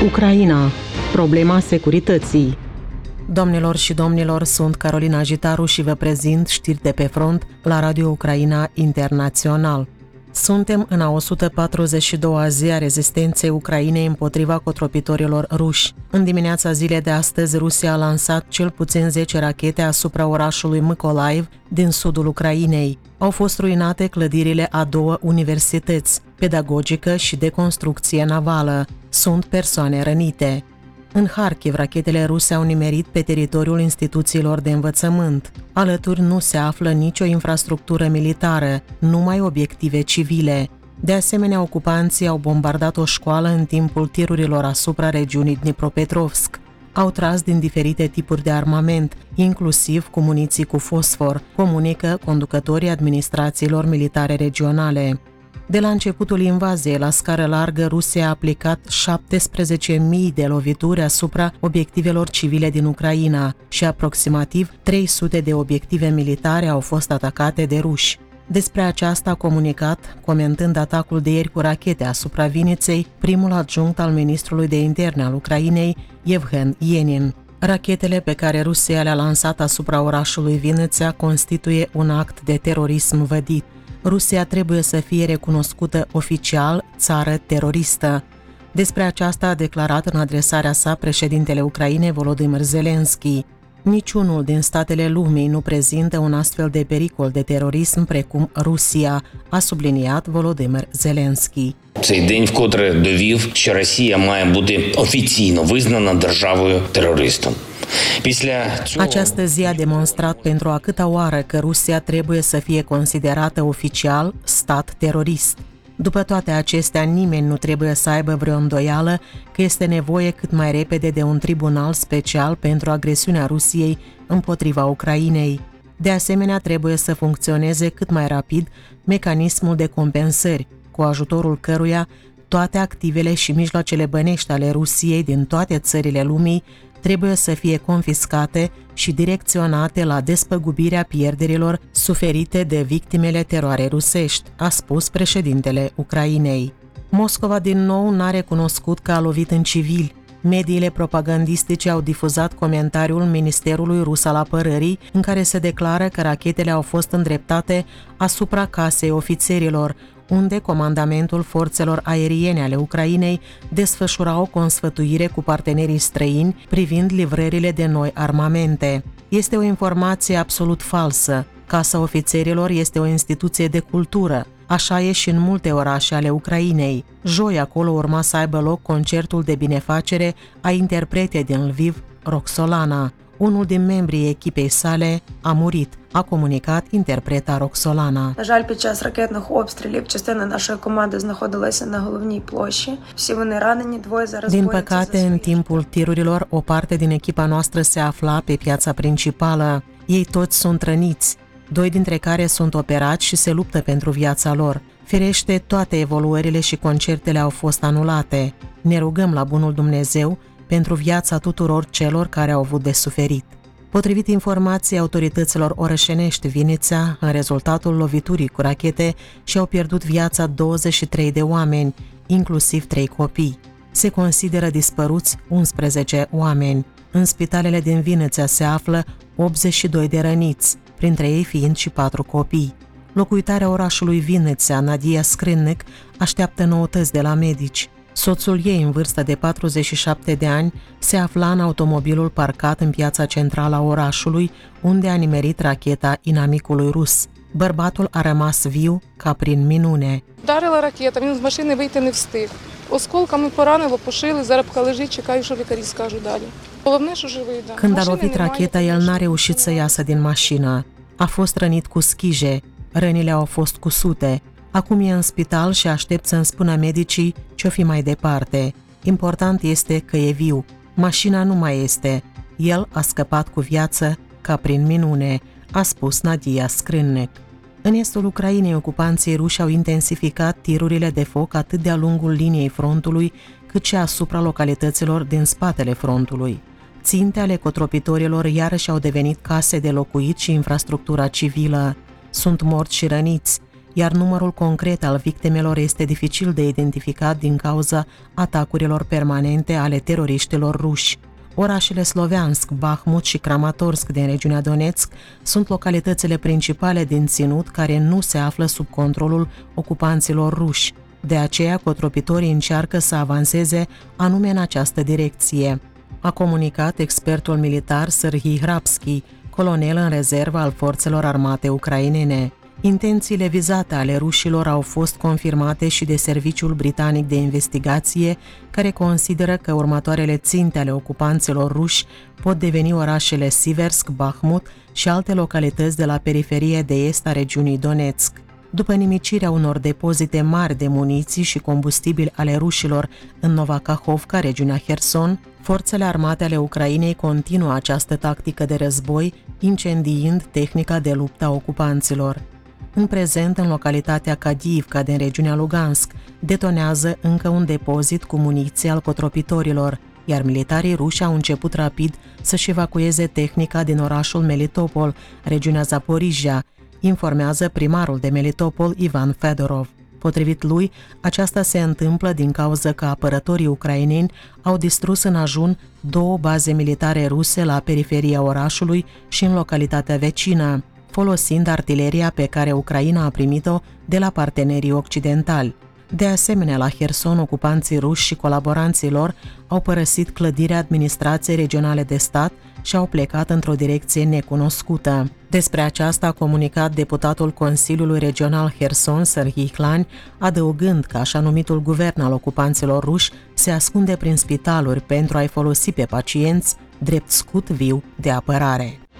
Ucraina. Problema securității. Doamnelor și domnilor, sunt Carolina Jitaru și vă prezint știri de pe front la Radio Ucraina Internațional. Suntem în a 142-a zi a rezistenței Ucrainei împotriva cotropitorilor ruși. În dimineața zilei de astăzi, Rusia a lansat cel puțin 10 rachete asupra orașului Mykolaiv din sudul Ucrainei. Au fost ruinate clădirile a 2 universități, pedagogică și de construcție navală. Sunt persoane rănite. În Kharkiv, rachetele ruse au nimerit pe teritoriul instituțiilor de învățământ. Alături nu se află nicio infrastructură militară, numai obiective civile. De asemenea, ocupanții au bombardat o școală în timpul tirurilor asupra regiunii Dnipropetrovsk. Au tras din diferite tipuri de armament, inclusiv cu muniții cu fosfor, comunică conducătorii administrațiilor militare regionale. De la începutul invaziei la scară largă, Rusia a aplicat 17.000 de lovituri asupra obiectivelor civile din Ucraina și aproximativ 300 de obiective militare au fost atacate de ruși. Despre aceasta a comunicat, comentând atacul de ieri cu rachete asupra Viniței, primul adjunct al ministrului de interne al Ucrainei, Yevhen Yenin. Rachetele pe care Rusia le-a lansat asupra orașului Vineța constituie un act de terorism vădit. Rusia trebuie să fie recunoscută oficial țară teroristă. Despre aceasta a declarat în adresarea sa președintele Ucrainei Volodymyr Zelensky. Niciunul din statele lumii nu prezintă un astfel de pericol de terorism precum Rusia, a subliniat Volodymyr Zelensky. Цей день вкотре довів, що Росія має бути офіційно визнана державою-терористом. Această zi a demonstrat pentru a câta oară că Rusia trebuie să fie considerată oficial stat terorist. După toate acestea, nimeni nu trebuie să aibă vreo îndoială că este nevoie cât mai repede de un tribunal special pentru agresiunea Rusiei împotriva Ucrainei. De asemenea, trebuie să funcționeze cât mai rapid mecanismul de compensări, cu ajutorul căruia toate activele și mijloacele bănești ale Rusiei din toate țările lumii trebuie să fie confiscate și direcționate la despăgubirea pierderilor suferite de victimele teroarei rusești, a spus președintele Ucrainei. Moscova din nou n-a recunoscut că a lovit în civili. Mediile propagandistice au difuzat comentariul Ministerului Rus al Apărării, în care se declară că rachetele au fost îndreptate asupra casei ofițerilor, unde comandamentul forțelor aeriene ale Ucrainei desfășura o consfătuire cu partenerii străini privind livrările de noi armamente. Este o informație absolut falsă. Casa ofițerilor este o instituție de cultură. Așa e și în multe orașe ale Ucrainei. Joi acolo urma să aibă loc concertul de binefacere a interpretei din Lviv, Roxolana. Unul din membrii echipei sale a murit, a comunicat interpreta Roxolana. На жаль, під час ракетних обстрілів частина нашої команди знаходилася на головній площі. Всі вони ранені, двоє зараз Din păcate, în timpul tirurilor, o parte din echipa noastră se afla pe piața principală. Ei toți sunt răniți, 2 dintre care sunt operați și se luptă pentru viața lor. Firește, toate evoluările și concertele au fost anulate. Ne rugăm la bunul Dumnezeu pentru viața tuturor celor care au avut de suferit. Potrivit informației autorităților orășenești, Vinița, în rezultatul loviturii cu rachete, și-au pierdut viața 23 de oameni, inclusiv 3 copii. Se consideră dispăruți 11 oameni. În spitalele din Vineța se află 82 de răniți, printre ei fiind și 4 copii. Locuitoarea orașului Vineța, Nadia Skrinnik, așteaptă noutăți de la medici. Soțul ei, în vârstă de 47 de ani, se afla în automobilul parcat în piața centrală a orașului, unde a nimerit racheta inamicului rus. Bărbatul a rămas viu ca prin minune. Вдарила ракета, він з машини вийти не встиг. Осколками поранило, пошили, зараз поки лежить, чекаю, що лікарі скажуть далі. Головне, що живий, да. Când a lovit racheta, el n-a reușit să iasă din mașină. A fost rănit cu schije, rănile au fost cusute. Acum e în spital și aștept să-mi spună medicii ce-o fi mai departe. Important este că e viu. Mașina nu mai este. El a scăpat cu viață ca prin minune, a spus Nadia Skrinnik. În estul Ucrainei, ocupanții ruși au intensificat tirurile de foc atât de-a lungul liniei frontului, cât și asupra localităților din spatele frontului. Ținte ale cotropitorilor iarăși au devenit case de locuit și infrastructura civilă. Sunt morți și răniți. iar numărul concret al victimelor este dificil de identificat din cauza atacurilor permanente ale teroriștilor ruși. Orașele Sloviansk, Bahmut și Kramatorsk din regiunea Donetsk sunt localitățile principale din ținut care nu se află sub controlul ocupanților ruși. De aceea, cotropitorii încearcă să avanseze anume în această direcție, a comunicat expertul militar Serhii Hrabski, colonel în rezervă al forțelor armate ucrainene. Intențiile vizate ale rușilor au fost confirmate și de Serviciul Britanic de Investigație, care consideră că următoarele ținte ale ocupanților ruși pot deveni orașele Siversk, Bahmut și alte localități de la periferie de est a regiunii Donetsk. După nimicirea unor depozite mari de muniții și combustibil ale rușilor în Nova Kahovka, regiunea Herson, forțele armate ale Ucrainei continuă această tactică de război, incendiind tehnica de luptă a ocupanților. În prezent, în localitatea Kadiivka din regiunea Lugansk, detonează încă un depozit cu muniție al cotropitorilor, iar militarii ruși au început rapid să-și evacueze tehnica din orașul Melitopol, regiunea Zaporizhia, informează primarul de Melitopol Ivan Fedorov. Potrivit lui, aceasta se întâmplă din cauza că apărătorii ucraineni au distrus în ajun 2 baze militare ruse la periferia orașului și în localitatea vecină, folosind artileria pe care Ucraina a primit-o de la partenerii occidentali. De asemenea, la Herson, ocupanții ruși și colaboranții lor au părăsit clădirea administrației regionale de stat și au plecat într-o direcție necunoscută. Despre aceasta a comunicat deputatul Consiliului Regional Herson, Serhii Hlani, adăugând că așa numitul guvern al ocupanților ruși se ascunde prin spitaluri pentru a-i folosi pe pacienți drept scut viu de apărare.